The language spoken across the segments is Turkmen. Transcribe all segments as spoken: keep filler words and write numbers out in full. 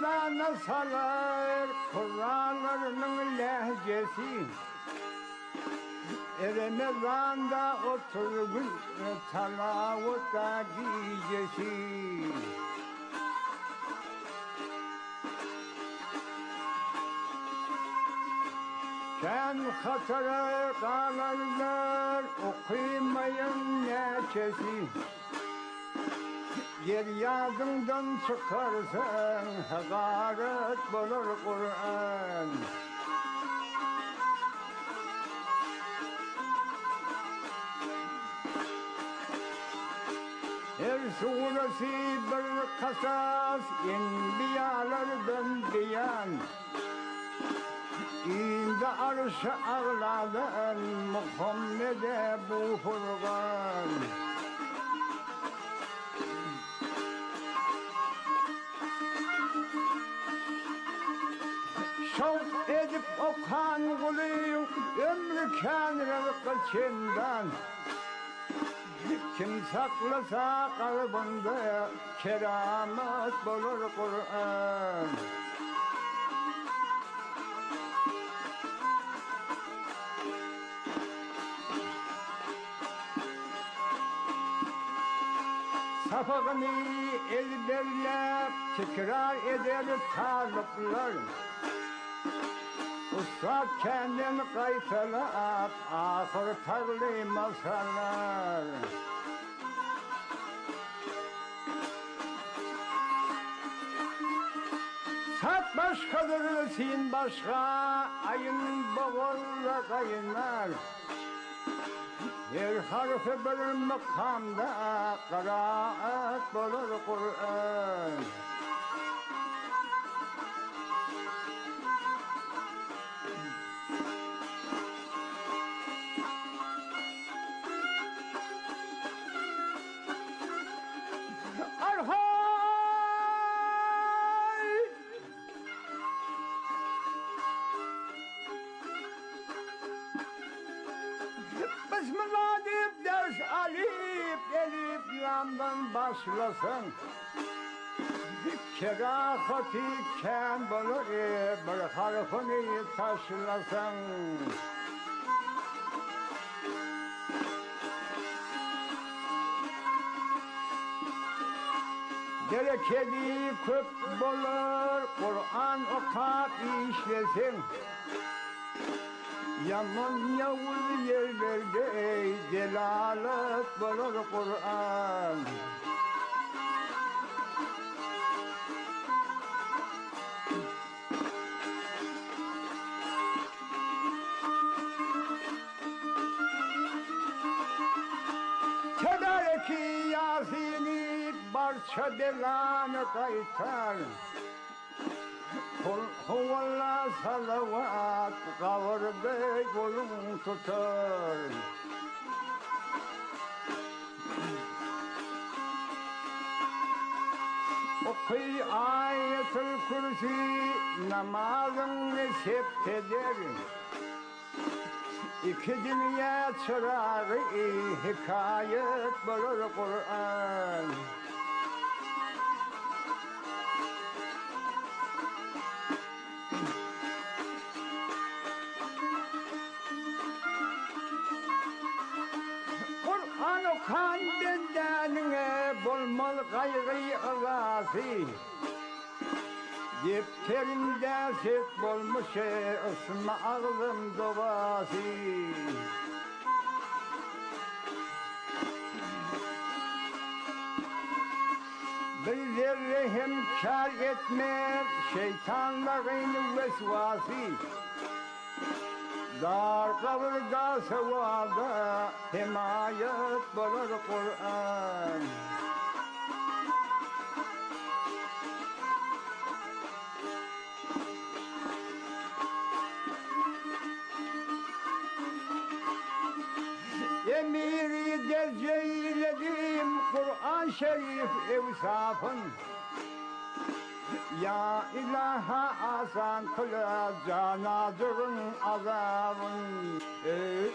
Mevlana salar Kur'an'ın lehçesi Ramazan'da oturgun talavutta gecesi Sen hatırı kalanlar okuyamayın neçesi Yer yadından çıkarsan hakaret bulur Kur'an Her suresi bir kasas enbiyalardan beyan İndi arş-ı ağladan Muhammed'e bu Furkan Şevk edip okan kuluyum ömrü kânrı kılçından Kim saklasa kalbinde keramet bulur Kur'an Safakını ezberlep tekrar eder talipler Ustad kendini kaytalap ahır tarlı masallar Sat başkadır sin başka ayın boğulla kaynar Her harfi bir makamda kıraat bulur Kur'an Arhay! Bismillah deyip ders alip elip lamdan başlasın Kerahati kem bulur bir harfini taşlasın Bereketi köp bulur Kur'an okap işlesin Yaman yavuz yerlerde delalet bulur Kur'an Tedareki Yasin'i barça belanı kaytar Kul huvallah salavat kavur bey kolun tutar Okuy ayetul kursi namazını septeder İki dünya çırağı hikayet bulur Kur'an Kur'an okan bendenine bulmalı kaygıyı ılası Defterimde set bulmuş ısma ağzım duası Bir zerre hem kar etmez şeytanların vesvası Dar kavrda sevada himayet bulur Kur'an Emiri derce eyledim Kur'an-ı Şerif evsafın Ya ilaha asan kıla canadırın azabın Ey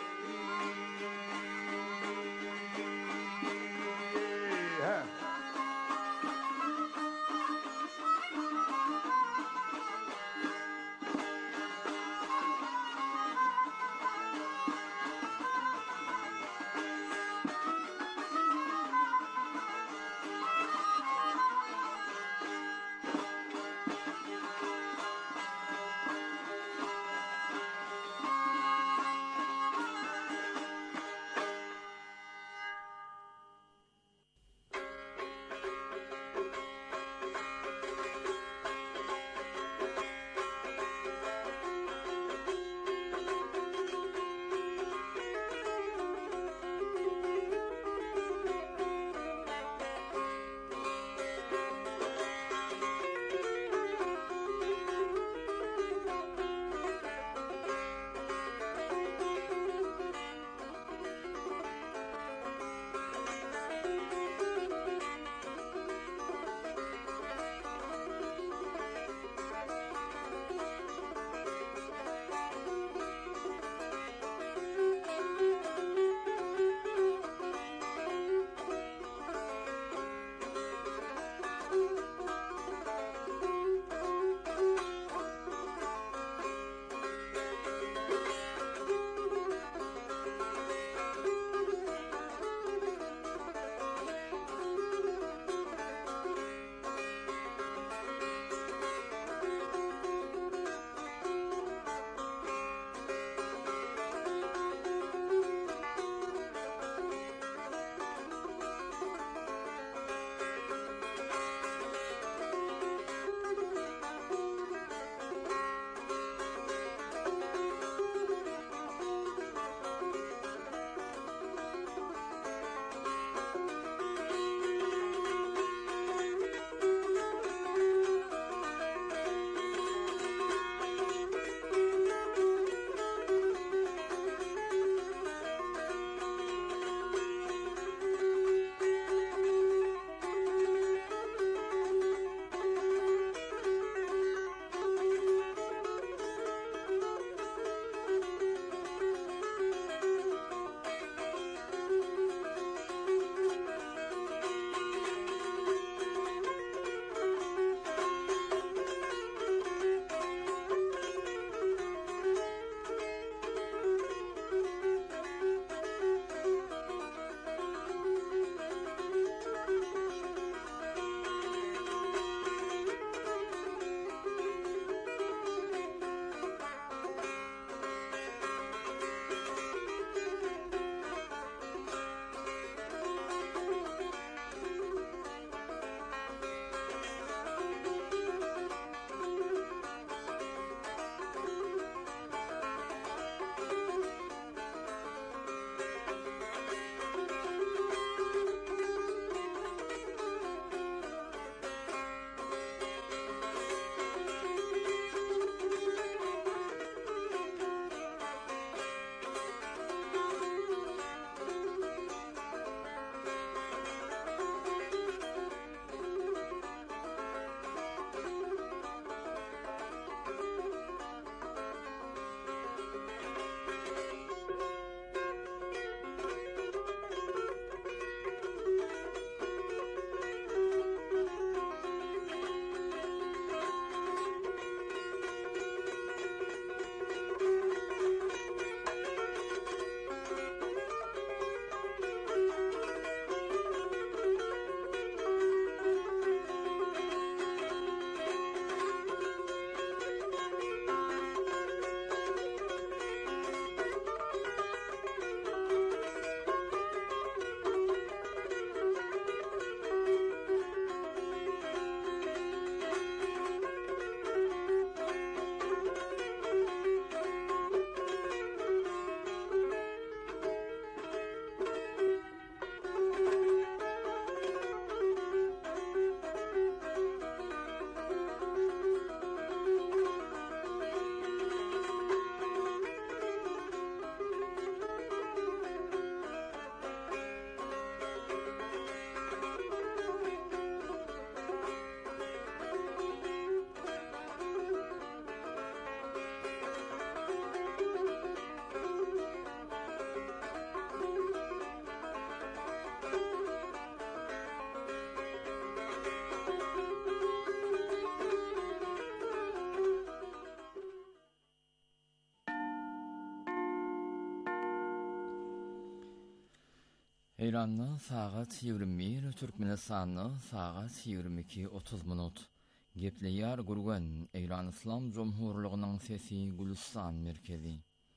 İran'da saat yirmi bir, Türkmenistan'da saat yirmi iki otuz minut. Gepleyar gurgan İran İslam Cumhurluğu'nun sesi Gülistan merkezi.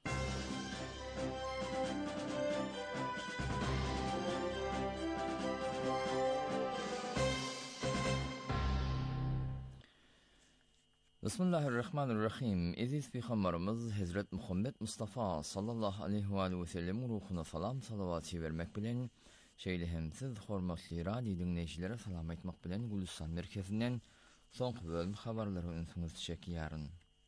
Bismillahirrahmanirrahim. Aziz peygamberimiz Hazret Muhammed Mustafa sallallahu aleyhi ve sellem ruhuna salam salavatı vermek bilen şeýle siz hormatly radio dinleýçilere salam aýtmak bilen Gülistan merkezinden soňky bölüm habarlary öňsüňiz çekýäryn.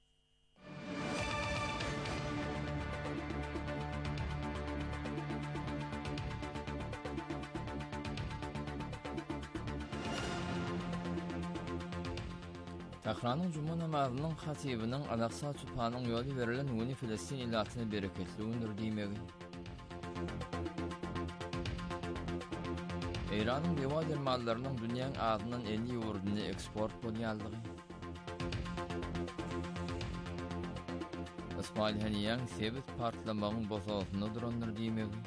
Tahranyň juma namazynyň hatibining Al-Aqsa tupanyň ýoly berilen Wuni Filistin illatyny bereketli öndürdiýmegi. İran'ın deva dermanlarının dünyanın ağzından elli ýurduna eksport bolýanlygy. İsmail Haniýan sebit partlamagyň bozagyny dronlardyýmegi.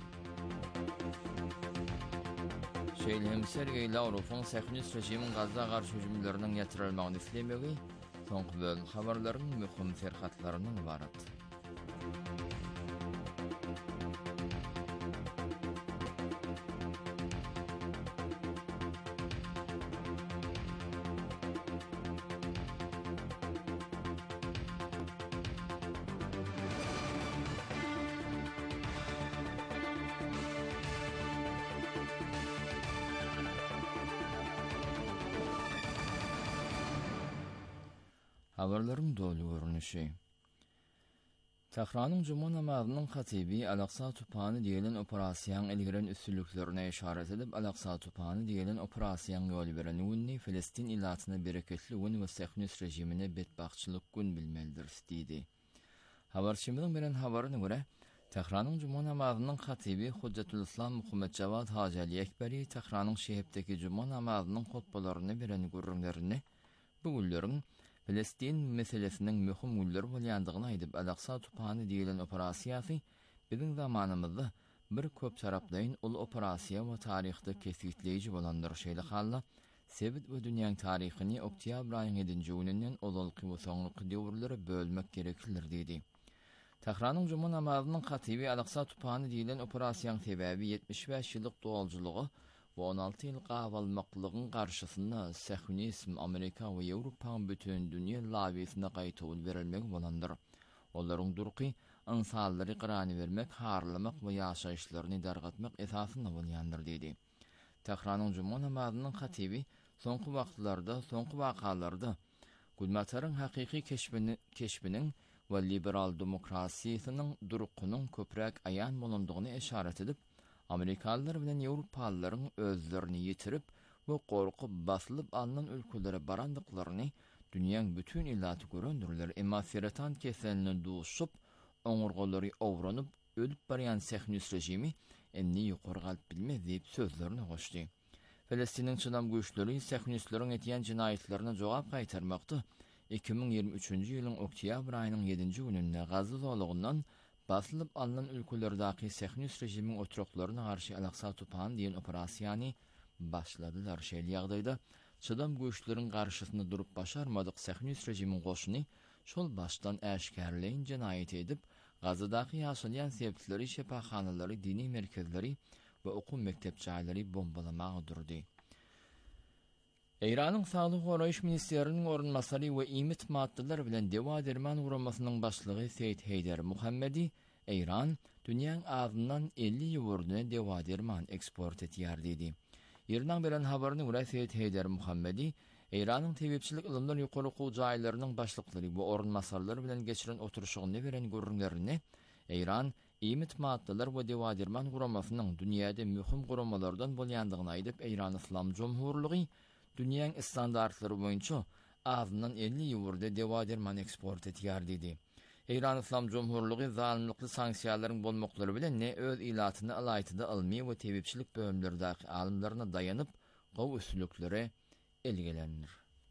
Şeýle Sergey Lavrov'un Sahyonist rejimiň Gazza garşy hüjümleriniň ýatyrylmagyny islemegi soňky bölüm habarlaryň möhüm serhatlarynyň ibarat. Habarlaryň dolu görünüşi. Tahranyň juma namazynyň hatibi Al-Aqsa tupany diýilen operasiýanyň ilgiren üstünlüklerine işaret edip Al-Aqsa tupany diýilen operasiýanyň ýoly beren Wuni Filistin illatyny bereketli Wuni we Sahyonist rejimine betbagçylyk gün bilmelidir diýdi. Habarçymyň beren habaryna görä, Tahranyň juma namazynyň hatibi Hujjatul Islam Muhammed Jawad Hajali Ekberi Tahranyň şehipdeki juma namazynyň hutbalaryny beren görüňlerini bu günleriň Filistin meselesiniň möhüm günler bolýandygyny aýdyp Al-Aqsa tupany diýilen operasiýasy biziň zamanymyzda bir köp tarapdaýyn ul operasiýa we taryhda kesitleýiji bolandyr şeýle halla sebit we dünýäň taryhyny oktýabr aýynyň ýedinji güninden olalky we soňky döwürlere bölmek gereklidir diýdi. Tahranyň juma namazynyň hatibi Al-Aqsa tupany diýilen operasiýanyň sebebi yetmiş beş ýyllyk dowalçylygy we on alty ýyl gawalmaklygyň garşysynda Sahyonizm, Amerika we Ýewropaň bütün dünýä labiýetine gaýtawl berilmegi bolandyr. Olaryň durky ynsanlary gyrany bermek, harlamak we ýaşaýyşlaryny dargatmak esasynda bolýandyr diýdi. Tahranyň juma namazynyň hatibi soňky wagtlarda, soňky wakalarda gulmataryň hakyky keşbini, keşbiniň we liberal demokrasiýasynyň durukynyň köprek aýan bolandygyny işaret edip, Amerikalılar bilen Ýewropalylaryň özlerini ýitirip we gorkup basylyp alynan ülkelere barandyklaryny dünýäň bütün illaty görendiriler. Emma seratan keselini duşup, oňurgalary owranyp, ölüp barýan Sahyonist rejimi enni ýokary galyp bilmez diýip sözlerini goşdy. Filistiniň çynam güýçleri Sahyonistlaryň etýän jinayetlerine jogap gaýtarmakdy. iki bin ýygrimi üçinji ýylyň oktýabr aýynyň ýedinji gününde Gazza zolagyndan basylyp alynan ülkelerdäki Sahyonist rejimiň oturaklaryna garşy Al-Aqsa tupany diýen operasiýany başladylar. Şeýle ýagdaýda çydam güýçleriň garşysyna durup başarmadyk Sahyonist rejimiň goşuny şol başdan äşkärleýin jinayet edip Gazzadaky ýaşalýan sebitleri, şepahanalary, dini merkezleri we okum mekdepçäleri bombalamak durdy. İran'ın Sağlık Goraýyş Ministriniň orunmasary we imit maddeler bilen dewa derman uramasynyň başlygy Seýid Heýder Muhammedi, İran dünýäň ağzyndan elli ýurduna dewa derman eksport etýär diýdi. Ýerden beren habaryny görä Seýid Heýder Muhammedi, İran'ın tebipçilik ilmler ýokary okuw jaýlarynyň başlyklary we orunmasarlary bilen geçiren oturuşyny beren görüňlerini İran imit maddeler we dewa derman uramasynyň dünýäde möhüm guramalardan bolýandygyny aýdyp İran İslam Cumhurlugy dünýäň standartlary boýunça azyndan elli ýurda dewa derman eksport etýär diýdi. İran İslam Cumhurlugy zalymlykly sanksiýalaryň bolmaklary bilen ne öz ilatyny alaýtyda ilmi we tebipçilik bölümlerindäki alymlaryna daýanyp gowy üstünlüklere elgelenir.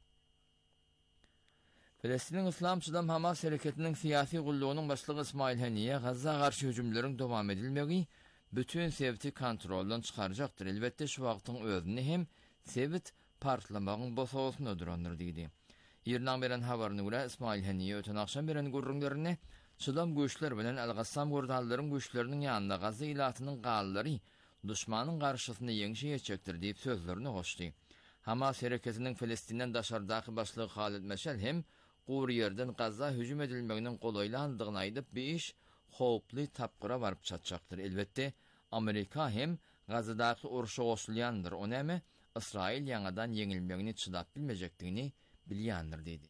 Filistin İslamçıdan Hamas hareketinin siyasi gulluğunun başlığı İsmail Haniye, Gazza karşı hücumların devam edilmegi bütün sebiti kontroldan çıkaracaktır. Elbette şu wagtyň özünde hem sebit partlamagyň bosagyny ödürendir diýdi. Ýerden beren habaryna görä İsmail Haniýe öten akşam beren gurrunlaryny çydam güýçler bilen Al-Gassam gurdallaryň güýçleriniň ýanynda Gaza ilatynyň gallary düşmanyň garşysyna ýeňişe ýetjekdir diýip sözlerini goşdy. Hamas hereketiniň Filistinden daşardaky başlygy Halid Meşal hem Gowry ýerden Gaza hüjüm edilmeginiň golaýlandygyny aýdyp bu iş howply tapgyra baryp çatjakdyr. Elbette Amerika hem Gazadaky uruşa goşulýandyr. Onäme İsrail ýangadan ýeňilmegini çydap bilmejekdigini bilýändir diýdi.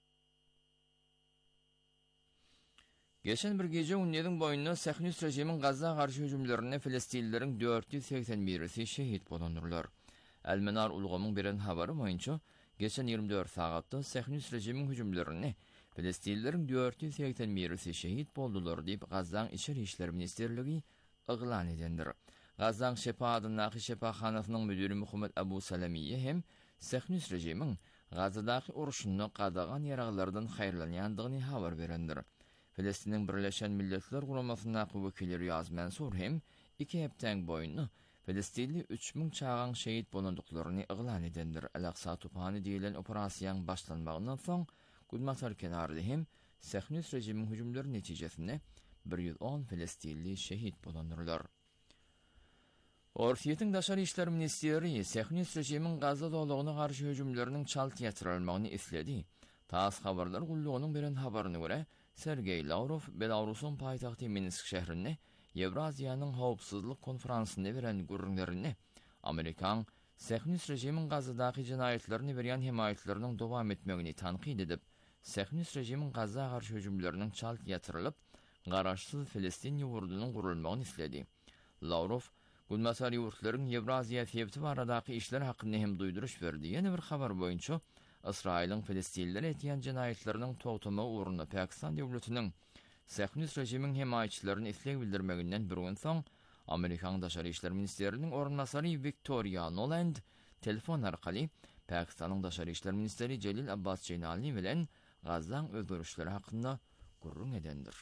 Geçen bir gece Unyýeň boýundan Sähnüs rejimiň Gaza garşy hüjümlerine Filistinlileriň dört yüz seksen birisi şehit bolandylar. Elmenar ulgamyň beren habary boýunça geçen ýygrimi dört sagatda Sähnüs rejimiň hüjümlerine Filistinlileriň dört yüz seksen birisi şehit boldular diýip Gazaň Içeri işler ministerligi yglan edendir. Gazaň Şepa adyny şepahanasynyň müdiri Muhammed Abu Salamiye hem Sähnüs rejimiň Gazadaky uruşyny qadagan ýaraglardan haýrlanýandygyny habar berendir. Filistiniň Birleşen Milletler Guramasyna wekilleri Ýaz Mansur hem iki hepden boýunly Filistinli üç ming çağan şehit bolandyklaryny yglan edendir. Al-Aqsa tupany diýilen operasiýaň başlanmagynyň soň Gudmasar kenarynda hem Sähnüs rejimiň hüjümleri netijesinde bir yüz on Filistinli şehit bolandylar. Orsiýetiň daşary işler ministeri Sähnüs rejimiň Gaza dowlagyna garşy hüjümleriniň çalty ýatyrylmagyny isledi. Tas habarlar gullugynyň beren habaryna görä Sergey Lavrov Belarusyň paýtagty Minsk şäherinde Ewraziýanyň howpsuzlyk konferansynda beren gurrunlaryny Amerikan Sähnüs rejimiň Gazadaky jinaýatlaryny berýän himayetleriniň dowam etmegini tanqid edip, Sähnüs rejimiň Gaza garşy hüjümleriniň çalty ýatyrylyp, garaşsyz Filistin ýurdunyň gurulmagyny isledi. Lavrov Gulmasar ýurtlaryň Ewraziýa sebiti baradaky işler hakynda hem duýduruş berdi. Ýene bir habar boýunça İsrail'in Filistinlilere etýän jinaýatlarynyň togtama uğruna Pakistan döwletiniň Sähnüs rejimiň himaýetçilerini isleg bildirmeginden bir gün soň Amerikan Daşary işler ministeriniň ornasary Victoria Noland telefon arkaly Pakistanyň Daşary işler ministeri Celil Abbas Jeynalny bilen Gazaň öldürüşleri hakynda gurrun edendir.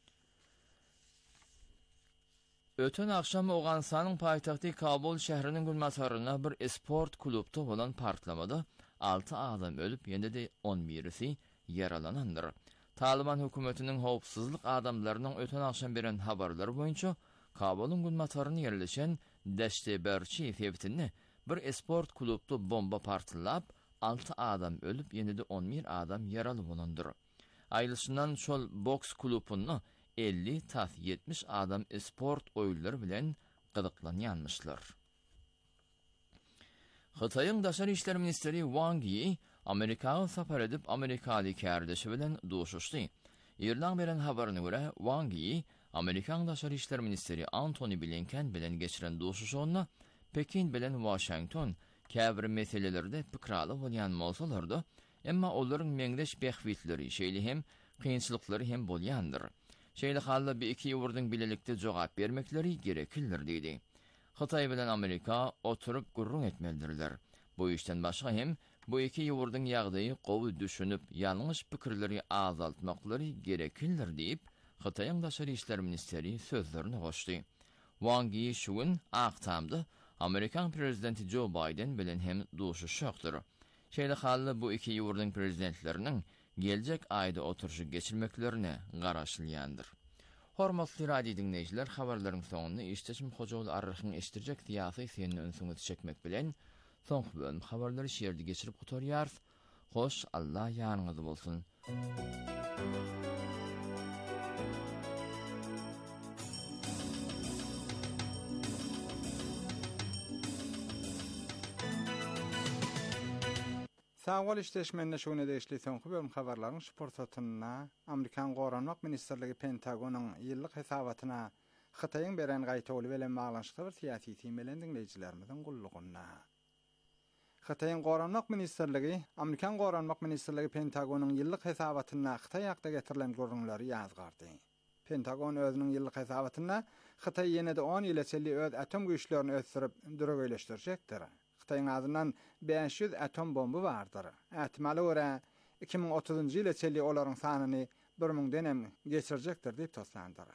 Ötön akşam Awganistanyň paýtagty Kabul şäheriniň gülmasaryna bir sport klubda bolan partlamada altı adam ölüp ýende de on birisi yaralanandyr. Taliban hökümetiniň howpsuzlyk adamlarynyň ötön akşam beren habarlary boýunça Kabulyň gülmasaryna ýerleşen Deşteberçi sebitinde bir sport klubda bomba partlap altı adam ölüp ýende de on bir adam yaraly bolandyr. Aýlysyndan şol boks klubuny elli ta yetmiş adam sport oýunlary bilen gydyklanýanmyşlar. Xitayň Daşary işler ministeri Wang Yi Amerika'ya sapar edip Amerikaly kärdeşi bilen duşuşdy. Ýerden beren habaryna görä Wang Yi Amerikan Daşary işler ministeri Antony Blinken bilen geçiren duşuşyny Pekin bilen Washington käbir meselelerde pikraly bolýan bolsalar-da, emma olaryň meňdeş behwitleri, şeýle hem kynçylyklary hem bolýandyr. Şeýle halda bir iki ýurduň bilelikde jogap bermekleri gereklidir diýdi. Xitay bilen Amerika oturup gurrun etmelidirler. Bu işten başga hem bu iki ýurduň ýagdaýy gowy düşünüp ýalňyş pikirleri azaltmaklary gereklidir diýip Xitaýyň Daşary işler ministeri sözlerini goşdy. Wang Yi şu gün akşamda Amerikan prezidenti Joe Biden bilen hem duşuşykdyr. Şeýle halda bu iki ýurduň prezidentleriniň geljek aýda oturuşy geçirmeklerini garaşylýandyr. Hormatly radio dinleyijiler, habarlaryň soňunda işteşim Hojaly arryhyň eşdirjek diýasy seni önsüňe çekmek bilen soňky bölüm habarlary şeýerde geçirip gutarýar. Hoş, Allah ýanyňyzda bolsun. Sağol işleşmende şuna deýişli soňky bölüm habarlaryň sport satyna Amerikan Goranmak Ministerligi Pentagonyň ýyllyk hesabatyna Xitaýyň beren gaýtaly bilen baglanşykly bir syýasy temelden dinleýijilerimiziň gullugyna. Xitaýyň Goranmak Ministerligi Amerikan Goranmak Ministerligi Pentagonyň ýyllyk hesabatyna Xitaý ýakda getirilen gurrunlary ýazgardy. Pentagon özüniň ýyllyk hesabatyna Xitaý ýene-de on ýyl içinde öz atom güýçlerini ösürip döregleşdirjekdir. Xitaýyň azyndan beş yüz atom bomby bardyr. Ähtimale görä iki ming otuzunjy ýyl içinde olaryň sanyny bir mingden hem geçirjekdir diýip toslandyr.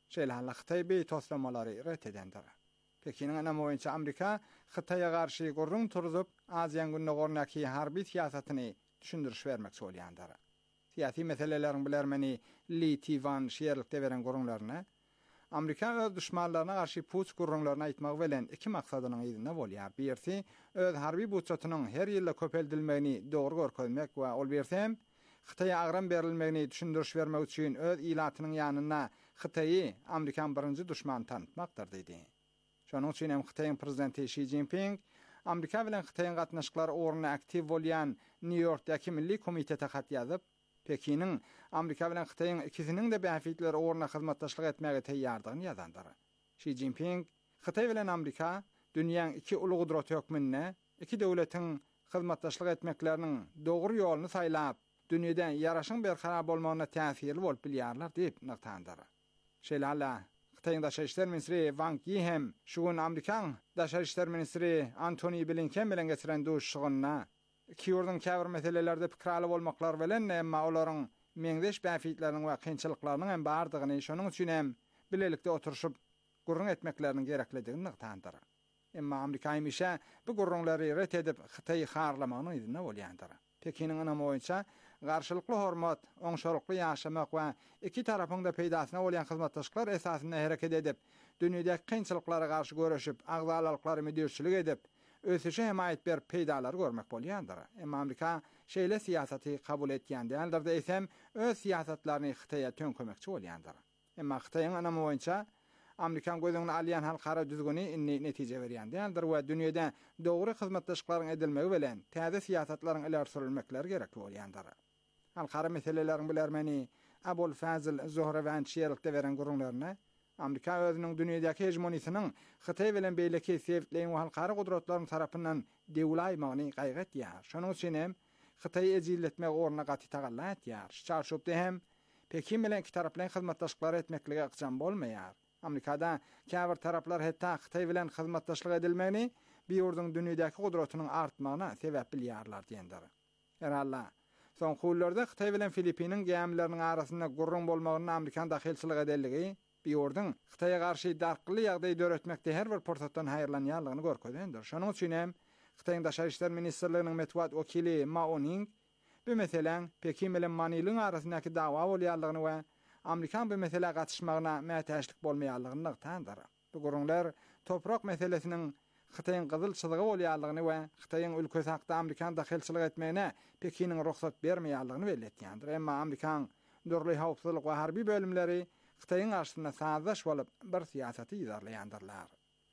Şeýle Xitay beý toslamalary ret edendir. Pekinin anam boýunça Amerika Xitayga garşy gurrun turup Aziýan gününe gornaky harby siýasatyny düşündiriş bermek bolýandyr. Siyasi meselelerin bilermeni Li Tivan şeýerlikde beren gurrunlaryna Amerika öz düşmanlaryna garşy puç gurrunlaryna aýtmak bilen iki maksadynyň ýerine bolýar. Birisi öz harby budjetynyň her ýylda köpeldilmegini dogry görkezmek we ol bersem Xitay'a agram berilmegini düşündiriş bermek üçin öz ilatynyň ýanyna Xitay'y Amerikan birinji düşman tanıtmakdyr dedi. Şonuň üçin hem Xitay'ın prezidenti Xi Jinping Amerika bilen Xitay'ın gatnaşyklary oruny aktiv bolýan New York'daky Milli Komitete hat ýazyp, Pekinin Amerika bilen Xitay'ın ikisiniň de bäfitleri oruny hyzmatdaşlyk etmäge teýýardygyny ýazandyr. Xi Jinping Xitay bilen Amerika dünýäň iki uly gudrat hökmünde iki döwletiň hyzmatdaşlyk etmekleriniň dogry ýoluny saýlap, dünýede ýaraşyň berkarap bolmagyna täsirli bolup bilýärler diýip nyktandyr. Şeýle Xitayň Daşary işler ministri Wang Yi hem şu gün Amerikan Daşary işler ministri Antony Blinken bilen geçiren duşşugyna iki ýurdun käbir meselelerde pikirli bolmaklar bilen emma olaryň meňdeş bäfitleriniň we kynçylyklarynyň hem bardygyny şonuň üçin hem bilelikde oturuşyp gurrun etmekleriniň gerekligini nyktandyr. Emma Amerika hemişe bu gurrunlary ret edip Xitayy harlamagyny ýerine bolýandyr. Pekinin anam boýunça garşylykly hormat, oňşarykly ýaşamak we iki tarapyň da peýdasyna bolýan hyzmatdaşlyklar esasynda hereket edip, dünýädäki kynçylyklara garşy göreşip, agzalalyklary müdirçilik edip, ösüşe hemayet ber peýdalary görmek bolýandyr. Emma Amerika şeýle siýasaty kabul etýän däldir desem, öz siýasatlaryny Xitay'a tönkemekçi bolýandyr. Emma Xitayň anam boýunça Amerikan gözüňe alýan halkara düzgüni inni netije berýän däldir we dünýede dogry hyzmatdaşlyklaryň edilmegi bilen täze siýasatlaryň ileri sürilmekleri gerekli bolýandyr. Halkara meseleleriň bilermeni Abul Fazl Zohrawan şeýerlikde beren gurrunlaryna Amerika özüniň dünýedäki hegemoniýasynyň Xitay bilen beýleki sebäplerini we halkara gudratlaryň tarapyndan dewlaýmagyny gaýgatýar. Şonuň üçin hem Xitay ejilletmek oruny gaty tagallatýar. Çarşupda hem Pekin bilen iki taraply hyzmatdaşlyklary etmeklige ykjam bolmaýar. Amerikada käbir taraplar hetta Xitay bilen hyzmatdaşlyk edilmegini bir ýurdun dünýedäki gudratynyň artmagyna sebäp bilýärler diýendir. Herhalde son kullarda Xitay bilen Filipiniň gemleriniň arasynda gurrun bolmagyny Amerikan daxilçilik edelligi bir ýurdun Xitay'a garşy darkly ýagdaý döretmekde her bir portatdan haýyrlanýanlygyny görkezendir. Şonuň üçin hem Xitayň Daşary işler ministrliginiň metbuat wakili Mao Ning bu meselen Pekin bilen Manilyn arasyndaky dawa bolýanlygyny we Amerikan bu mesele gatışmagyna mätäçlik bolmaýanlygyny nyktandyr. Bu gurrunlar toprak meselesiniň Xitayň gyzyl çyzygy bolýanlygyny we Xitayň ülkesi hakda Amerikan daxilçilik etmegine Pekiniň ruhsat bermeýänligini belletýändir. Emma Amerikan dörli hawpsuzlyk we harby bölümleri Xitayň garşysynda sazdaş bolup bir siýasaty ýazarlaýandylar.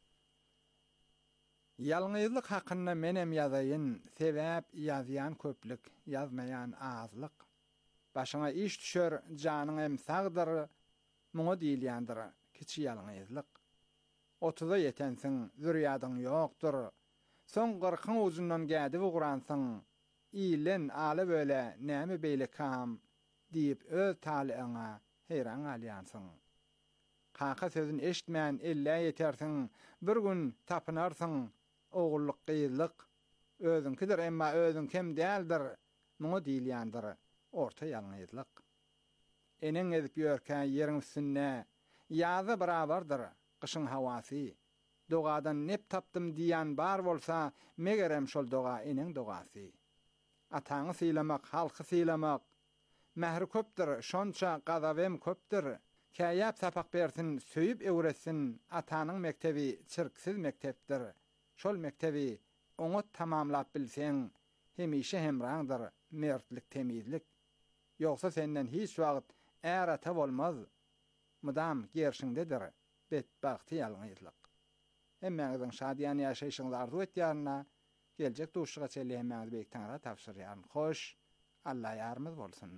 Ýalňyzlyk hakynda menem ýazaýyn, sebäp ýazýan köplik, ýazmaýan azlyk. Başyňa iş düşer, janyň emsagdyr, muňa diýilýändir, kiçi ýalňyzlyk. Otuza ýetensiň, zürriýadyň ýokdur. Soň gyrkyň uzundan gädi ugransyň, ilen aly böle näme beýle kam diýip öz talyňa heýran alýansyň. Kaka sözün eşitmän elle ýetersiň, bir gün tapynarsyň, ogullyk gyýylyk, özüňkidir emma özüň kim däldir, muňa diýilýändir, orta ýalňyzlyk. Eneň edip ýörkän ýeriň üstünde ýazy barabardyr, gyşyň hawasy. Dogadan nep tapdym diýen bar bolsa, megerem şol doga eneň dogasy. Ataňy sylamak, halky sylamak, mähri köpdir, şonça gazabem köpdir. Käýäp sapak bersin, söýüp öwretsin, atanyň mektebi çirksiz mektepdir. Şol mektebi oňa tamamlap bilseň, hemişe hemraňdyr, mertlik, temizlik. Ýogsa senden hiç wagt ärata bolmaz. Mudam gerşiňdedir, betbagty ýalňyzlyk. Hemmeňiziň şadýan ýaşaýyşyňyzy arzu etýärine, geljek duşyga çeli hemmeňiz beýik taňra tapşyrýan. Hoş, Allah ýarymyz bolsun.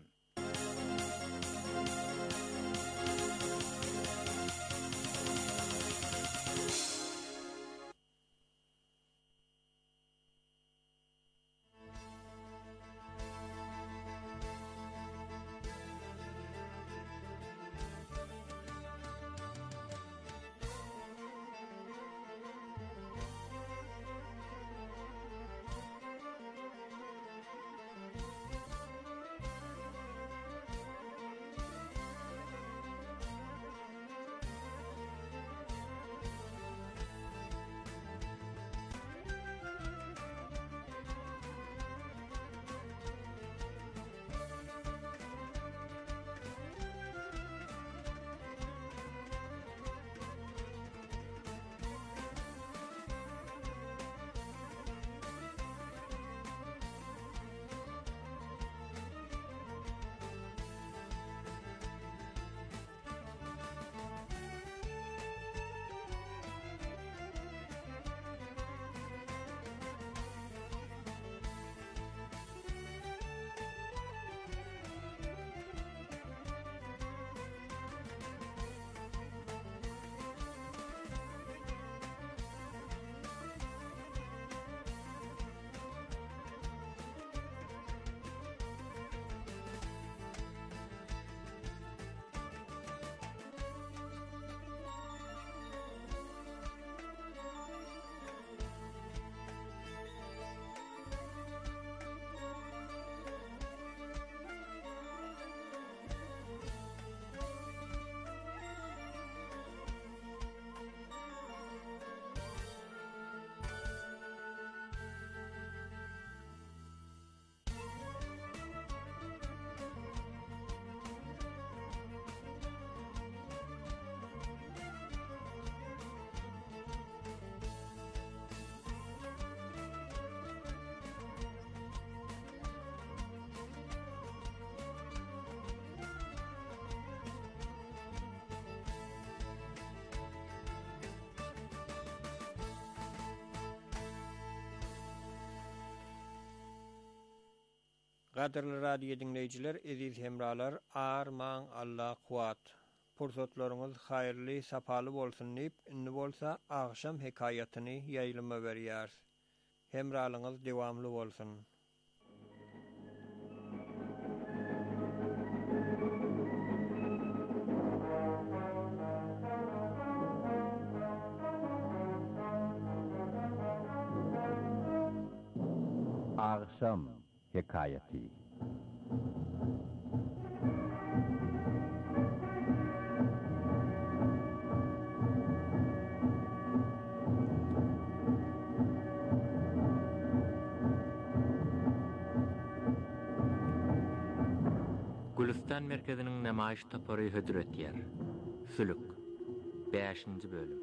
Gaderly radio dinleyijiler, eziz hemralar, arman Allah kuwat. Pursatlaryňyz haýyrly, sapaly bolsun diýip, indi bolsa agşam hekaýatyny ýaýlyma berýär. Hemralyňyz dewamly bolsun. Agşam hekaýaty. Gülistan merkeziniň nemaýyş tapary hödretýär. Sülük. beşinji bölüm.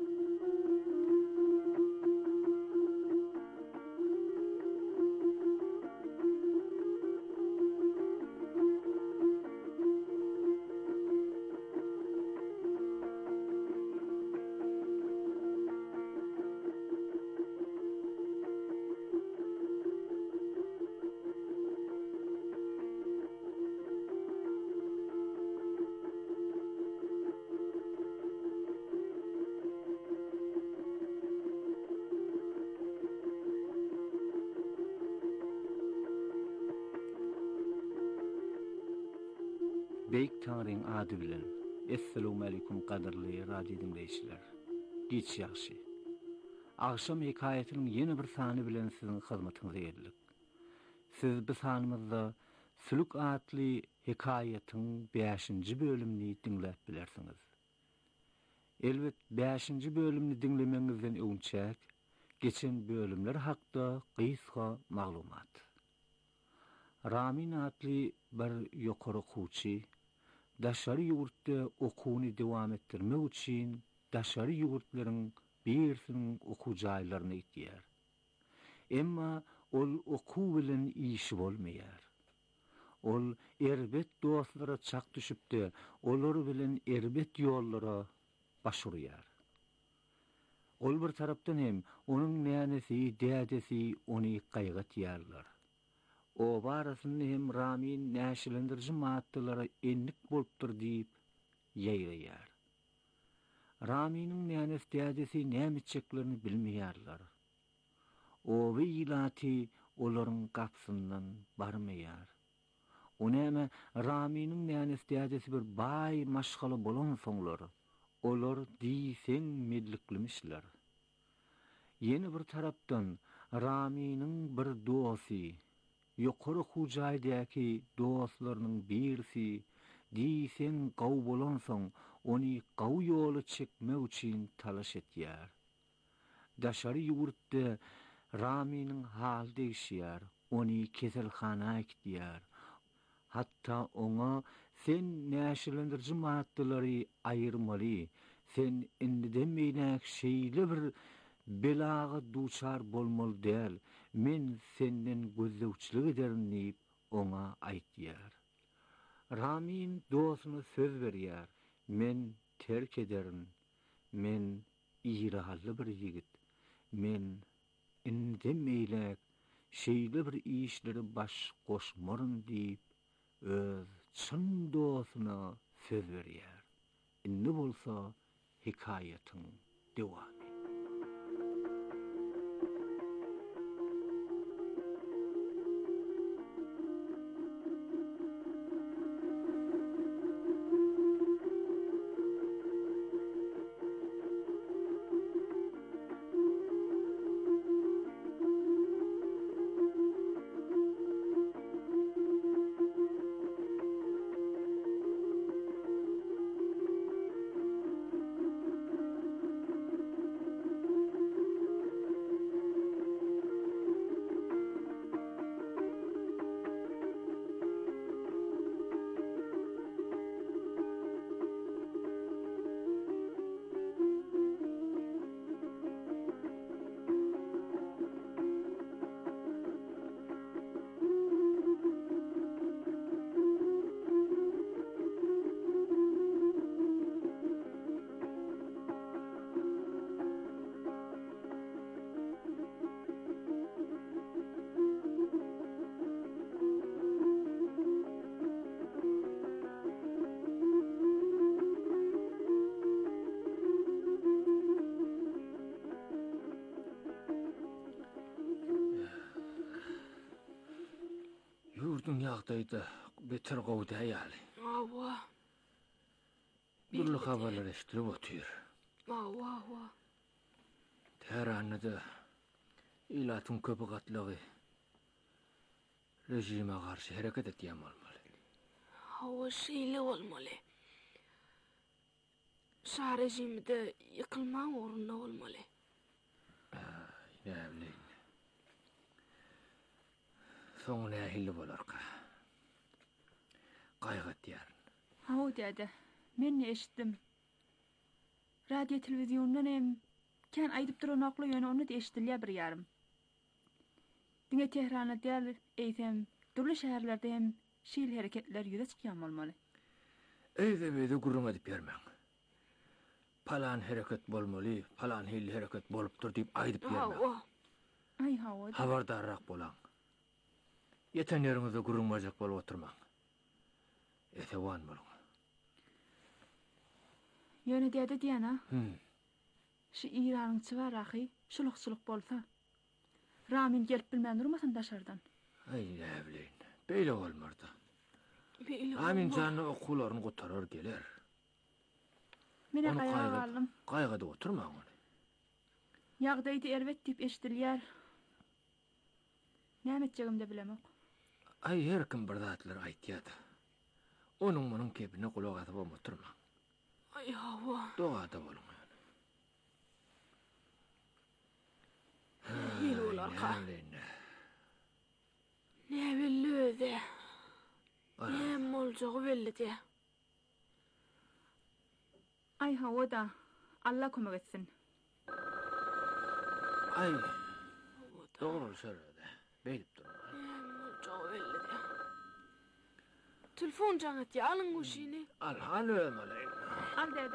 Beyk Tanrı'nın adı bilen. Esselamu aleykum qadirli radio dinleyijiler. Giç ýaxşy. Agşam hekaýatynyň ýene bir sany bilen siziň hyzmatyňyza geldik. Siz bu sanymyzda Sülük adly hekaýatyň beşinji bölümini dinläp bilersiňiz. Elbet beşinji bölümni dinlemeňizden öňçäk geçen bölümler hakda gysga maglumat. Ramin adly bir ýokary okuwçy daşary ýurtda okuwny dowam etdirmek üçin daşary ýurtlaryň birisiniň okuw jaýlaryna gitýär. Emma ol okuw bilen işi bolmaýar. Ol erbet dostlara çak düşüpdi, olar bilen erbet ýollara başurýar. Ol bir tarapdan hem onuň näňesi, dädesi ony gaýgatýarlar. O barasynda hem Ramin näşilendirji maddalara enlik bolupdyr diýip ýaýraýar. Raminin näňesi, dädesi nämetjeklerini bilmeýärler. O wiýlaty olaryň gapsyndan barmaýar. O näme Raminin näňesi, dädesi bir baý maşgaly bolan soňlar, olar diýseň medliklimişler. Ýene bir tarapdan Raminin bir dosy ýokary hujaýdaky dostlarynyň birisi diýsen gaw bolan soň ony gaw ýoly çekmek üçin talaş etýär. Daşary ýurtda Raminin hal değişýär, ony keselhanaga gitýär. Hatta oňa sen näşilendirji maddalary aýyrmaly, sen indiden meýnäk şeýle bir belaga duçar bolmaly däl, men senden gözlegçilik ederim diýip oňa aýtýar. Ramin dostuny söz berýär, men terk ederim, men ýyraly bir ýigit, men indiden meýnäk şeýle bir işleri baş goşmaryn diýip öz çyn dostuna söz berýär. Indi bolsa hikayatyň dewamy. Ýagdaýda beter gowdy ýaly. Awa. Durly habarlar eşdirip otyr. Awa awa. Teheranyda ilatyn köpü gatlygy rejime garşy hereket etýän bolmaly. Awa şeýle bolmaly. Şa rejimde ýykylmaň orunda bolmaly. Ne bileyim. Soňa nähili bolarka. Gaýgat ýar. Hawa däde. Men ne eşitdim. Radio telewizyondan hem kan aýdyp duran akly ýöne onu da eşitdiler bir ýarym. Diňe Teherana däl eýsem, durly şäherlerde hem şeýle hereketler ýüze çykýan bolmaly. Eýde bede gurrun edip bermeň. Palan hereket bolmaly, palan hili hereket bolupdyr diýip aýdyp bermeň. Awa. Ay hawa. Habardarrak bolan. Ýeten ýeriňizde gurrunmajak bolup oturmaň. Etewan bolun. Ýöne däde diýana. Hmm. Şu İran'ın çıvar ahi, şuluk-şuluk bolsa. Ramin gelip bilmän durmasan daşardan. Ay ne bileyim. Beýle bolmardy. Beýle. Amin jany okularyny gotarar geler. Mene Onu gaýga gaýgat- galdym. Gaýgada oturmaň ony. Ýagdaýdy elbet diýip eşidilýär. Näme etjegimde bilemok. Ay her kim bir zatlar aýtýar. Onuň munyň kepine kulak atyp oturmaň. Ay awa. Dogada bolun. Beýle bolarka. Ne bilýärdi. Ne boljagy belli. Ay hawa da, Allah kömek etsin. Ay. Dogry söýledi. Beýlip dur. Ne boljagy belli. Telefon jaňat ýalyň goşyny. Al hal ömeleýin. Al däde.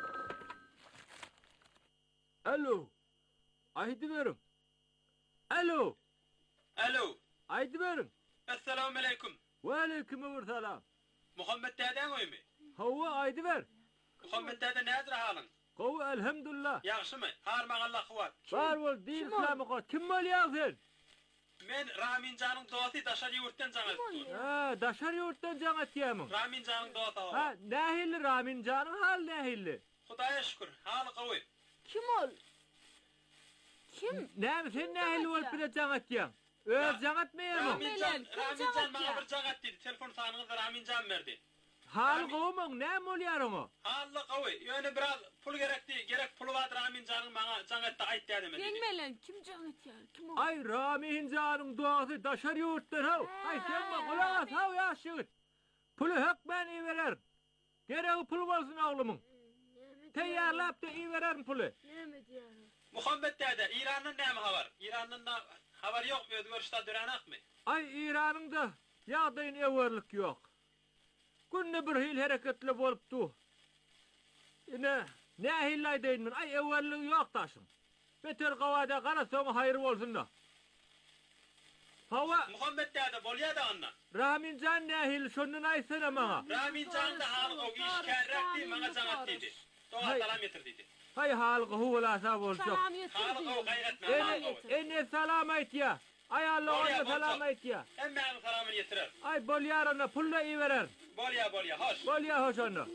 Alo. Aýdy berim. Alo. Alo. Aýdy berim. Assalamu alaykum. Wa alaykum assalam. Muhammed däden goýmy? Hawa aýdy ber. Muhammed däde nädir halyň? Gowy elhamdullah. Ýagşymy? Harmaň Allah kuwat. Bar bol diýil salamy goý. Kim bolýar sen? Men Ramin janyň dogty daşar ýurtdan jaňat. Ha, daşar ýurtdan jaňat ýalyň. Ramin janyň dogty. Ha, nähili Ramin janyň hal nähili? Hudaýa şükür, haly gowy. Kim ol? Kim? Näme sen nähili bolup bir jaňat ýaň? Öz jaňat meýärmi? Ramin jan, Ramin jan maňa bir jaňat diýdi. Telefon sanyňyzda Ramin jan berdi. Hal gowmaň, näme bolýar oňa? Haly gowy. Ýöne biraz pul gerekdi. Gerek pul bar Ramin janyň maňa jaňatda aýtdy demi. Gelmelen kim jaňat ýar? Kim ol? Ay Ramin janyň dogty daşar ýurtdan haw. Ay sen ma gulak at haw ýaşygyt. Pulu hak ben iwerer. Gerek pul bolsun oglumyň. Teýýarlap da iwererim pulu. Näme diýär? Muhammed däde, İran'dan näme habar? İran'dan da habar ýokmy? Özgörüşde dürenakmy? Ay İran'yň da ýagdaýyny ewerlik ýok. Günne bir hil hereketli bolupdy. Ine, nähili aýdyn men? Ay ewerlik ýok taşyň. Beter gawada garasoň haýır bolsun da. Hawa Muhammed däde bolýar da anna. Ramin jan nähili şondan aýsana maňa. Ramin janyň da haly gowy iş kärrekdi, maňa jaňat diýdi. Doğa salam ýetirdi. Hay halga huwlasa boljak. Salam ýetir. Haly gowy gaýretme. Ene ene salam aýtýa. Ay Allah ona salam aýtýa. Emme salamy ýetirer. Ay bolýar ona pulla iwerer. Bolýa bolýa, hoş. Bolýar hoş ona.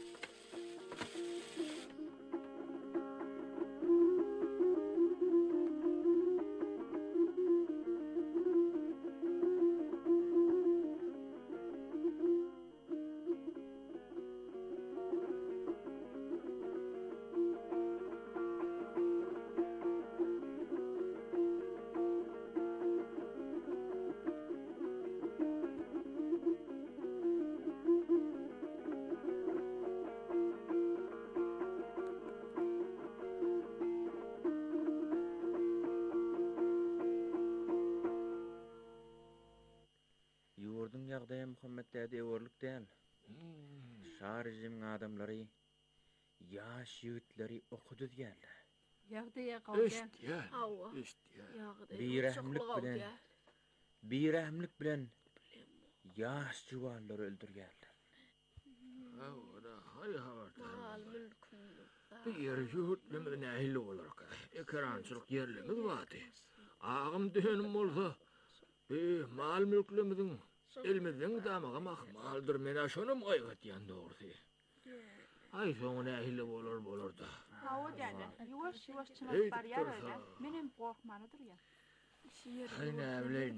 Ýurdun ýagdaýy Muhammed däde ewerlik däl. Şar rejimiň adamlary, ýaş ýigitleri okudy diýerler. Ýagdaýa gawda. Eşitýär. Awa. Eşitýär. Ýagdaýa. Birahmlik bilen, birahmlik bilen ýaş jywanlary öldürýärler. Hawa hay habarda. Mal mülküm. Bir ýer ýurtlymy nähili bolarka. Ekrançylyk ýerlimi wady. Ağım dönem bolsa, e mal mülklemizin Elmizden damaga mahmaldır mena şonum aygat yan doğrusu. Ay soňuna ähli bolar bolar da. Hawa däde. Yuwaş yuwaş Ey, çynap barýar dur, öyle. ha. Menem gorkmanydyr ya. Ay ne bileyim.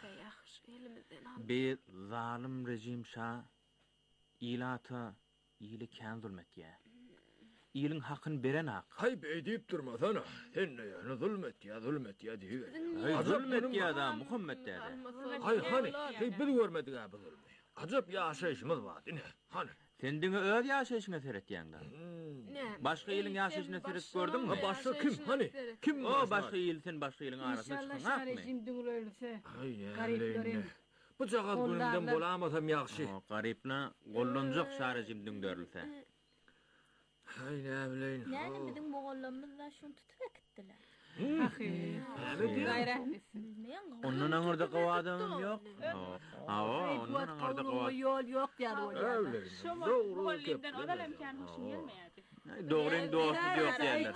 Bir zalim rejim şa ilata iyili kän zulmet ya. İyilin hakkını beren hak. Hay be deyip durmasana. Sen ne yani zulmet ya zulmet ya diyor. Hay Azap zulmet bunun- ya da Muhammed dede. Hay hani hey biz görmedik abi zulmü. Acap yaşayışımız var dine. Hani. Sen dini öz yaşayışına seret ýanda. Başka ýylyň yaşayışyna seret gördün mü? Ha başka kim hani? Kim O başka ýyl sen başka ýylyň arasına İnşallah çykan hakmy? şarjim düngülölse. Ay ya. Gariplerim. Bu jagat gününden bolamasam ýagşy. O garipna gollanjak şarjim düngdörülse. Ay ne bileyim. Yani bizim moğollarımız da şunu tutup gittiler. Ahi. Gayrahmesin. Ondan aňyrda gawadym ýok. Awa, ondan aňyrda gawadym. Yol yok diýär o. Öyle. Şoma Doğru bollimden köp. odal imkan hoşum gelmeýärdi. Dogryň dostu ýok diýerler.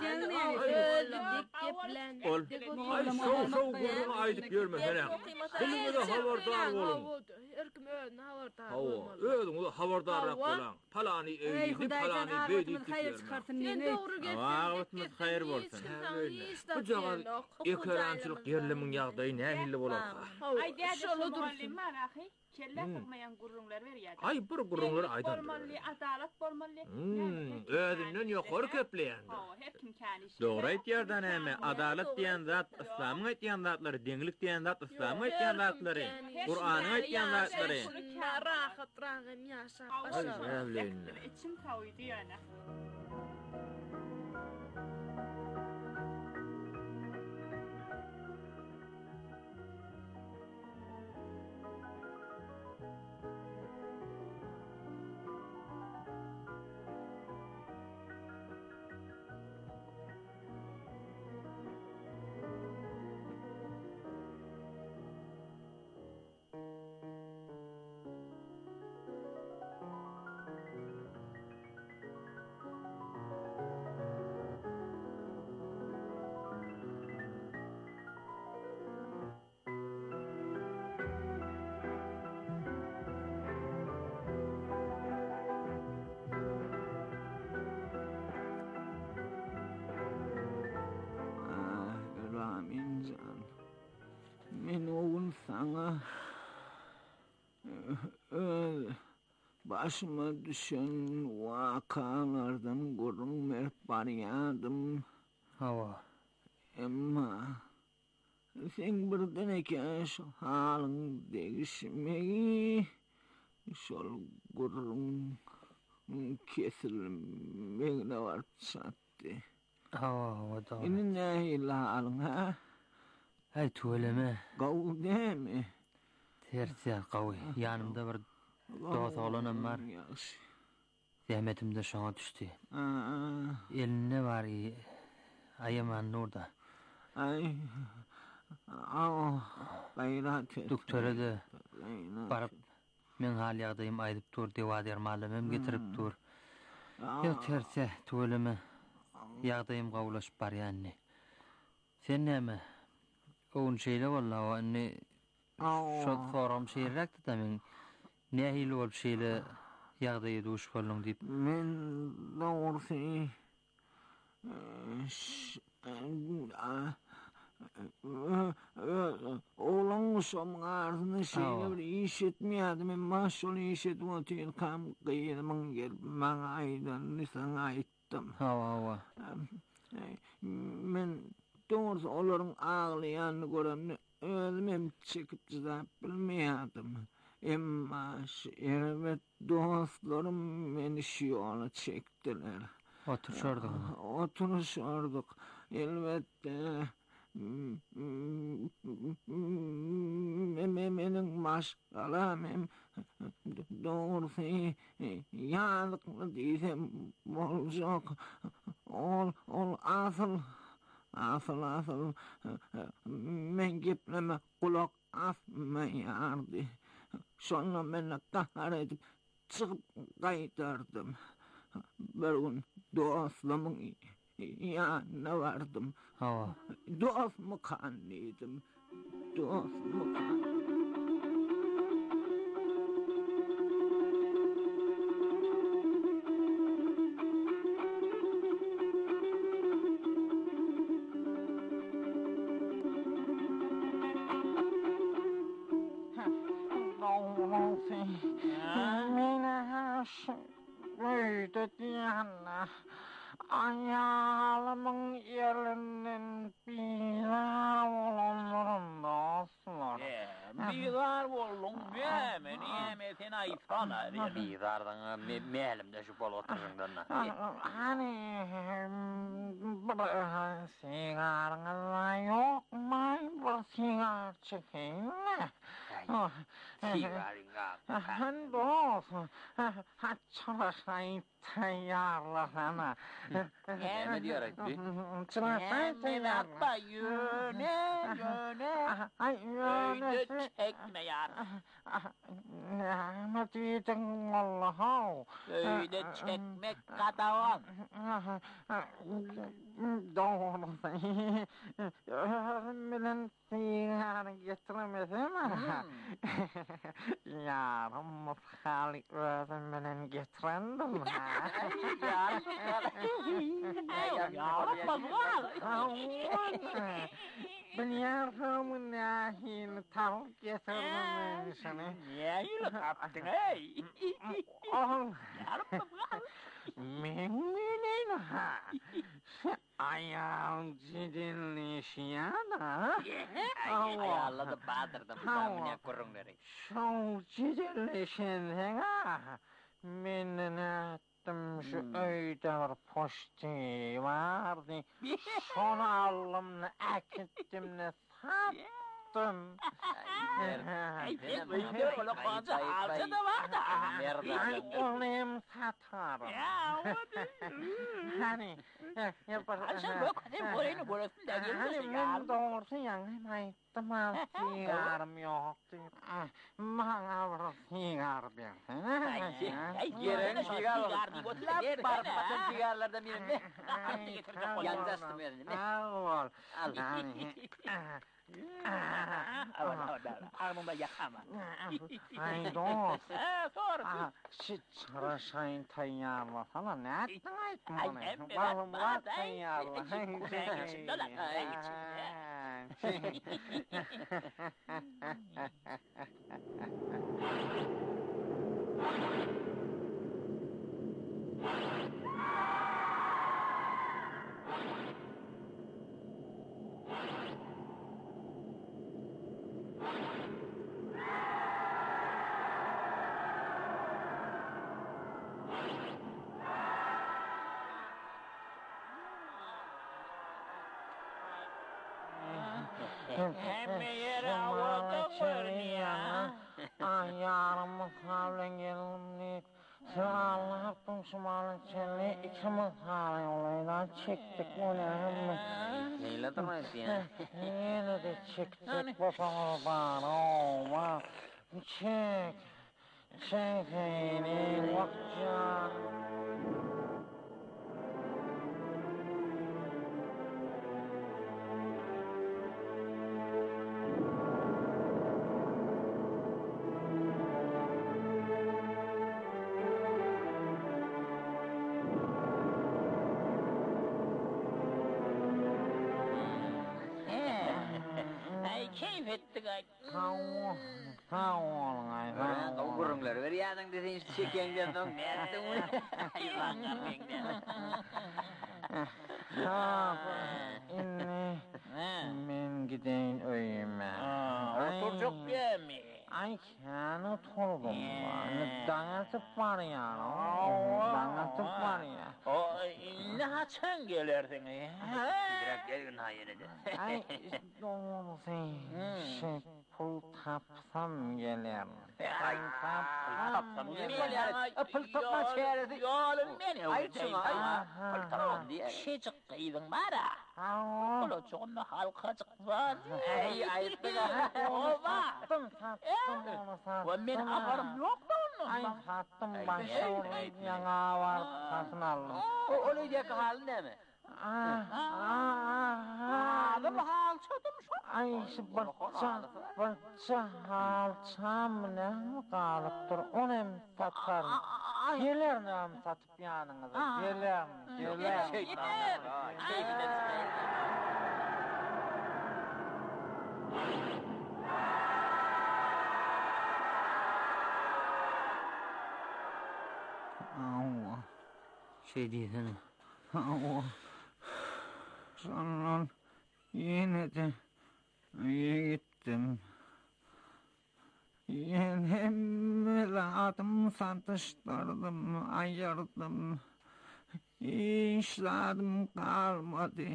Ol. Ay şov şov gurun aydıp görmesene. Dilime de haberdar bolun. Erkim öğün haberdar Hawa, bolmaly. öýdüň de haberdarrak bolan. Palany Ey öýdip, Hudaýdan palany beýdip. agytymyz hayır çıkarsın Sen meni. doğru geçsen. Awa, gitmez hayır bolsun. Bu jagat ekorançylyk ýerlemiň ýagdaýy nähili bolar? Ay däde şu muallim bar ahi. Kelle kurmayan gurrunlar berýärdi. Ay bir gurrunlar aýdan. Bolmaly, adalat bolmaly. Hmm, öýdünden ýokary köpleýän. Hawa hep kim kän işi. Dogry aýtýardan äme adalet diýen zat, İslamyň aýtýan zatlary, deňlik diýen zat, İslamyň aýtýan zatlary, Qur'anyň aýtýan zatlary. Rahat rahat yaşa. Ay ne bileyim. İçim kawydy ýöne. Ramincan, men oğul sana öl başıma düşen vakalardan gurrun baryadım. Hawa. Emma sen birden eken şu halın değişmeyi şol gurrun kesilmegine var sattı. Hawa, hawa da. Inin nähili halın ha? Ay tuveleme. Gaw demi? Tersiýe gawy. Ýanymda bir dost olanam bar. Ýaşy. Zähmetimde şoňa düşdi. Aa. Eline bari aýaman nurda. Ay. Aa. Gayrat et. Doktora da barıp men hal ýagdaýym aýdyp dur, dewa dermalamam getirip dur. Ýa terse tuveleme. Ýagdaýym gawlaşyp barýanny. Sen näme? Oğun şeyle valla o anne şol soram şeýrekdi da men nähili bolup şeýle ýagdaýy duş boldum diýip. Men dogry oğlan şom arzyny şeýle bir iş etmeýärdi. Men maşul iş etip otyr kam gyýdymyň gelip maňa aýdan nisan aýtdym. Hawa hawa. Men doğrusu olaryň aglaýanyny göremni özüm hem çekip çyzap bilmeýärdim. Emma şeýle dostlarym meni şu ýola çekdiler. Oturşardyk. Oturşardyk. Elbetde meniň maşgalam hem doğrusu ýanlykly diýsem boljak. Ol ol asyl Asıl asıl men gepleme kulak asmaýardy. Şonu meni kahar edip çıkıp gaýtardım. Bir gün dostlamyň ýanyna bardym. Hawa. Dostmy kanlyydym. Dostmy kanlyydym. baş öýde diýänler. Ayalımın elinden bizar olanlarım dostlar. Bizar boldun bäme, niýeme sen aýtpana? Bizardan melimde şu bol oturjundan. Hani sigarňyz ýokmy? Bir sigar çekeyimmi? Sigaringa. Han dost, açlaşayım tayyarlasana. Ne diyor etdi? Çırakay tayyarla. Yöne, yöne. Ay yöne. Öýde çekme yar. Ne diýdin Allah'a? Öýde çekmek gadawan. Doğru. Özüm bilen sigar getiremezim. Yarım halik özüm bilen getirendim. Yarım bazılar. Ben yarımın nahini tavuk getirdim seni. Niye yürü kaptın ey? Oğlum. Memnunum ha. Ayağım cidinleş ya da. Ayarladı badırdım. Zamine kurunları. Şu cidinleşen ha. Menin ettim şu öýde bir poşti vardı. Şonu alımla akittimle sattım. Sen öýde ola kanca alsa da var da. Ay olayım satarım. Hani Sen bak hem orayını burasını da gelmişsin ya. Hani ben doğrusu yanım ayıttım al sigarım yoktu. Bana bir sigar versene. Ay gelen sigar olur. Ne parpatın sigarlardan birinde. Yandaştım yerine. Al. Al. Aman aman armumda yakama. Ay dost. Sor. Çıra şahin tayyarlasana ne ettin aytma Ay onu. hem de Balım var bak. tayyarla. İçimde lan. Ay içimde. Hem yere havada görünüyor. Ayarımı kavlen gelimli. Sıralı hakkım şumalı çelli. İkimiz hali olaydan çektik onu hem. Neyle durmayız yani? Yine de çektik bakalım bana olma. Çek. Çek eyni vakcan. Keyif ettik ay. Tamam. Tamam ay. Tamam. Kurumları ver yanın dediğin çekenden don. Ne ettin bunu? Hayvan karmengden. Ha, inni men gideyin öyüme. Otur çok yemi. Ay kendi oturdum. Dangatıp var ya. Dangatıp var ya. O ne haçan gelerdin ya? Direkt gelin ha yine de. Ay doğrusu şey pul tapsam gelir. Ay tapsam gelir. Pul tapma çeyresi. Yolun beni. Ay şuna ay. Pul tapsam diye. Şeycik kıydın bana. Pulu çoğunlu halkacık var. Ay ayıttı da. Ova. Sattım sattım onu sattım. Ben haberim yok da onun. Ay sattım ben şöyle yana var satın aldım. O öyle diye halin ne mi? Adım halçadım şu. Ay şu bırça, bırça halçam ne kalıp dur, onu hem satarım. Gelir ne hem satıp yanınıza, gelir mi, gelir mi? Gider, keyfinden Awa. Şey diýsene. Awa. Şondan yine de gittim. Yine adım satıştırdım, ayırdım. İşladım kalmadı.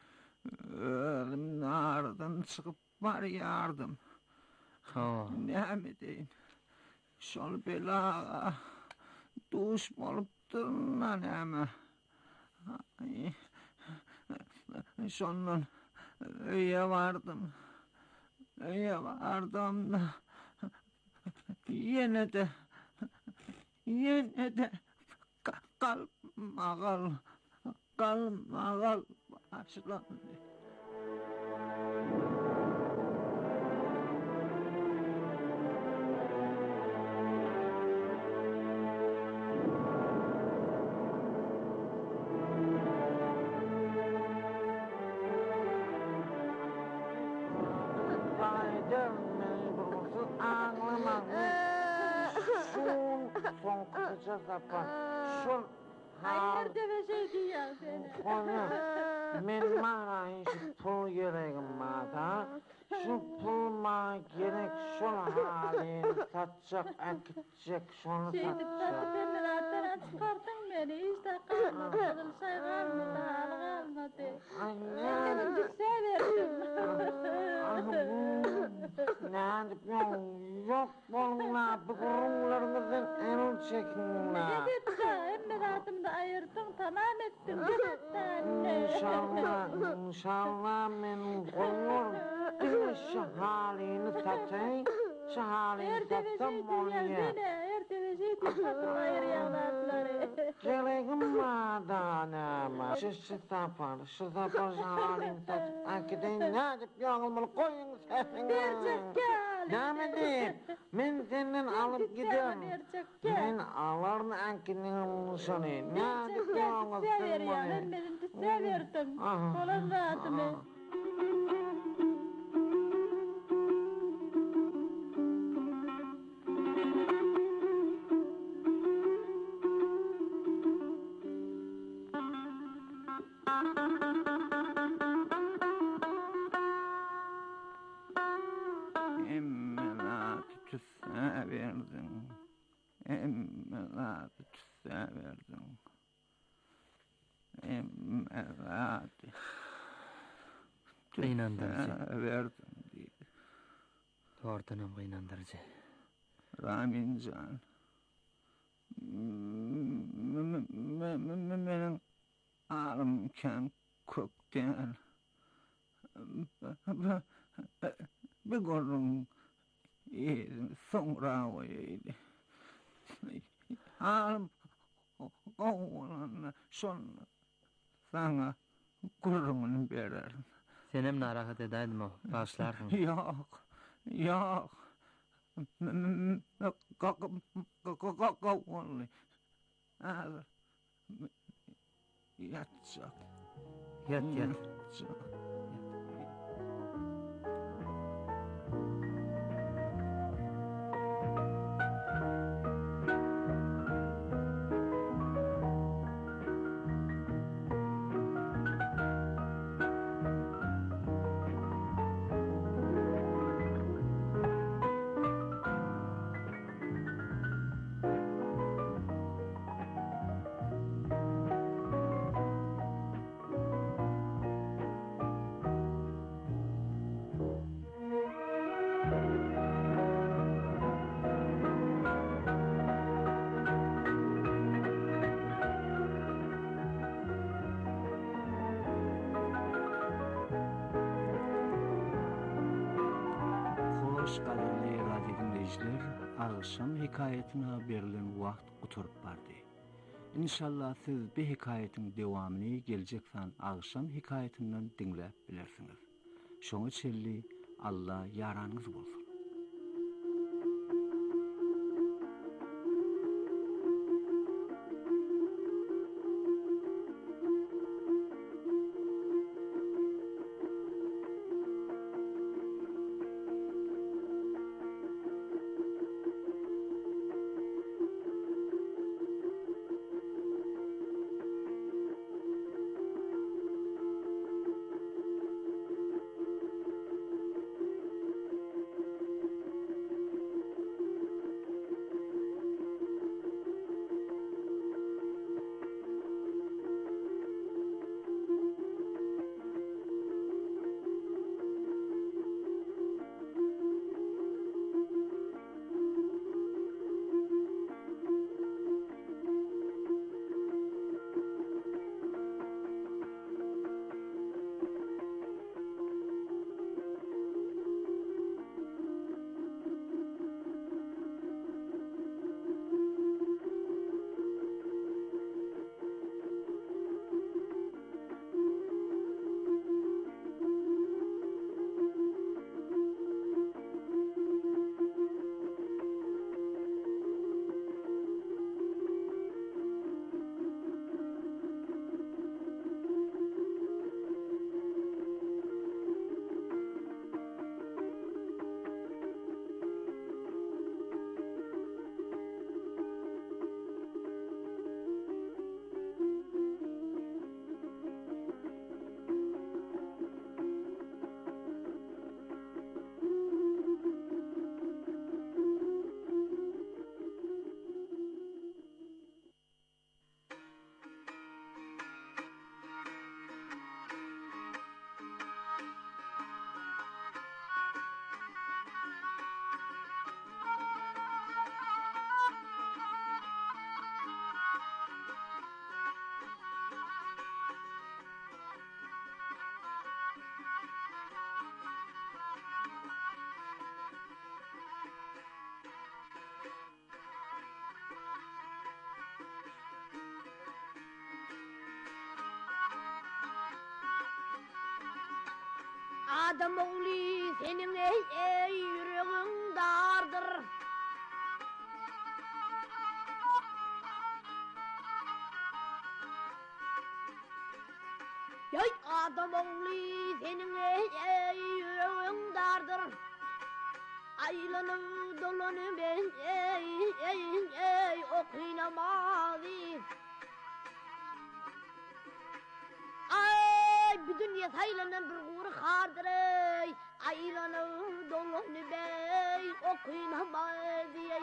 Ölüm ardın çıkıp var yardım. Ne mi deyin? Şol bela duş bolup durundan ama. Şondan öye vardım. Öye vardım da yine de yine de kalma kal kalma kal başlandı. Şun Hayır demeseydi ya seni. Konya, men bana hiç pul gereğim var. Şu pul bana gerek şun halini satacak, akıtacak, şunu Şeydi satacak. tadı benden artadan çıkarttın beni. İşte kalmadı, şey kalmadı, hal kalmadı. Annem bir severdim. Ne yapıyorsun? Yok bunlar, bu kurumlarımızın el çekinler. Ne dedi da, emmi hayatımda ayırdın, tamam ettin. Ne dedi anne? İnşallah, inşallah benim koyuyorum. Bir şu halini satayım, şu halini satsam onu ye. Erteveceydi satın ayır yavlatları. Gereğim var da anama. Şu şu sapar, şu sapar şu halini satıp akideyim. Ne yapıp yağılmalı koyun sen. Gerçek gel. Ne mi deyip? Ben senden alıp gidiyorum. Ben alırım akideyim şunu. Ne yapıp yağılmalı sen Sever ya, ben benim de severdim. Olan rahatımı. Emmelatı tüsse verdin. Emmelatı tüsse verdin. Emmelatı Kıynandırıcı. verdin diye. Doğrudanam kıynandırıcı. Ramincan. Menin ağrım ken kökten. Bir görün sonra oydu. Ağrım oğlan son sana gururunu veririm. Senem narahat edaydım o, başlardın. Yok, yok. Kavunlu. Ağır. Yatacak. Yat, yat. Yatacak. Hoş kaderli radyo dinleyiciler, akşam hikayetine verilen vakt oturup bardı. İnşallah siz bir hikayetin devamını gelecekten akşam hikayetinden dinleyip bilirsiniz. Şonu çelli Allah yaranız olsun. Adam oğlu senin ey ey yüreğin dardır. Yay adam oğlu senin ey ey yüreğin dardır. Aylanı dolanı ben ey ey ey okunamadı. Ay bir dünya saylanan bir uğru kardır ey. Aylanı dolanı bey okunamadı.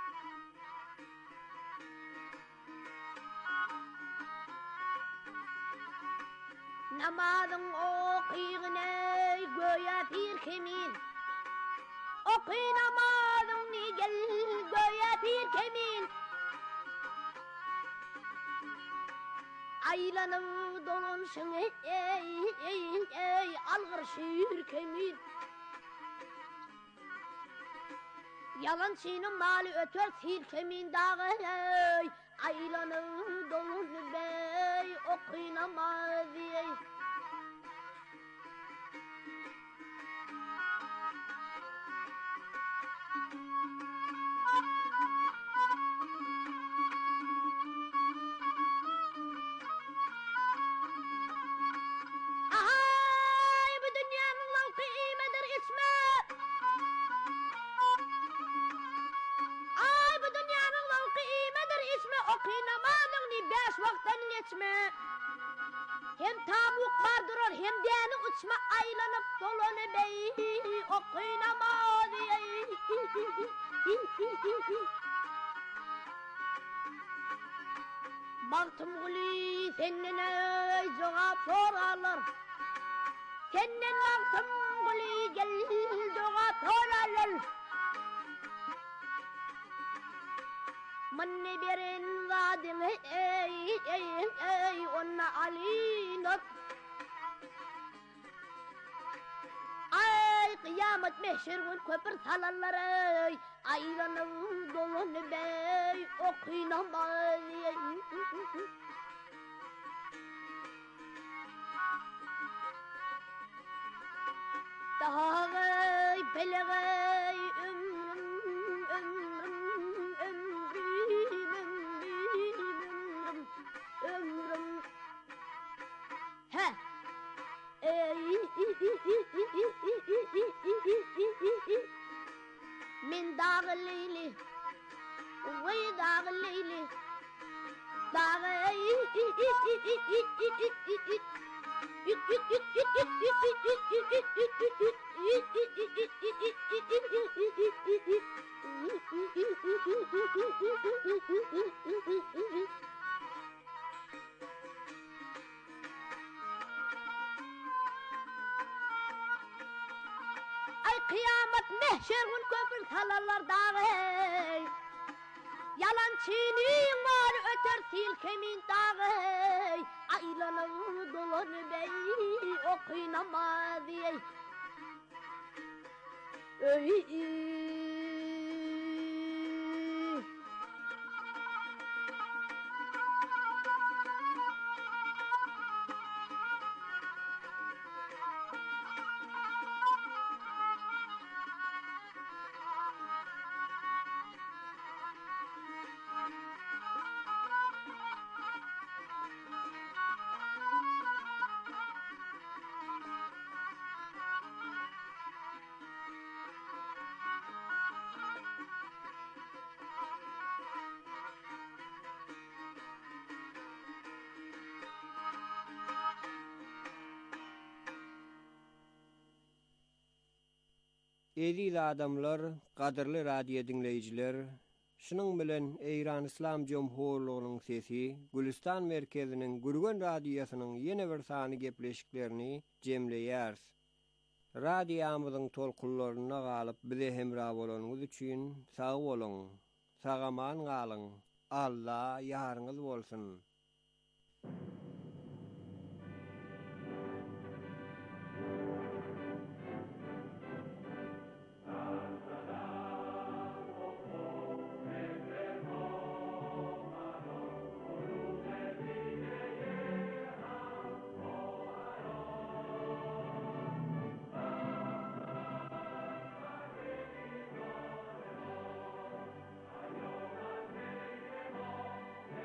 Namazın okuyun ey göğe bir kemin. Okuy namazın ni gel göğe bir kemin. Aylanı dolunşun ey ey ey ey algır şiir kemin. Yalancının mali öter sil kemin dağı ey. Aylanı dolun bey okuy namazı ey. Hem tabuk bardırır hem deni uçma aylanıp dolanı bey okunamadı. Baktım guli senin ey cevap sorarlar. Senin baktım guli gel cevap sorarlar. Manne berin zadin ey ey ey onna alinat. Ay kıyamet meşhur gün köpür salallar ey. Aylanı dolun bey okunamaz. Dağay belegay ömrüm ömrüm ömrüm ömrüm ömrüm he ey min dağ leyli vay dağ leyli dağay Ay kıyamet mehşer gün köpür salarlar dağı. Yalancının var öter sil kemin dağı. Aylanı dolanı bey okunamaz ey. Ey Edil adamlar, kadırlı radyo dinleyiciler, şunun bilen Eyran İslam Cumhurluğu'nun sesi, Gülistan Merkezi'nin Gürgen Radyosu'nun yeni bir sany gepleşiklerini cemleyers. Radyomuzun tolkullarına galyp bize hemra bolanyňyz üçin sag bolun, sagaman galyň. Allah ýaryňyz bolsun.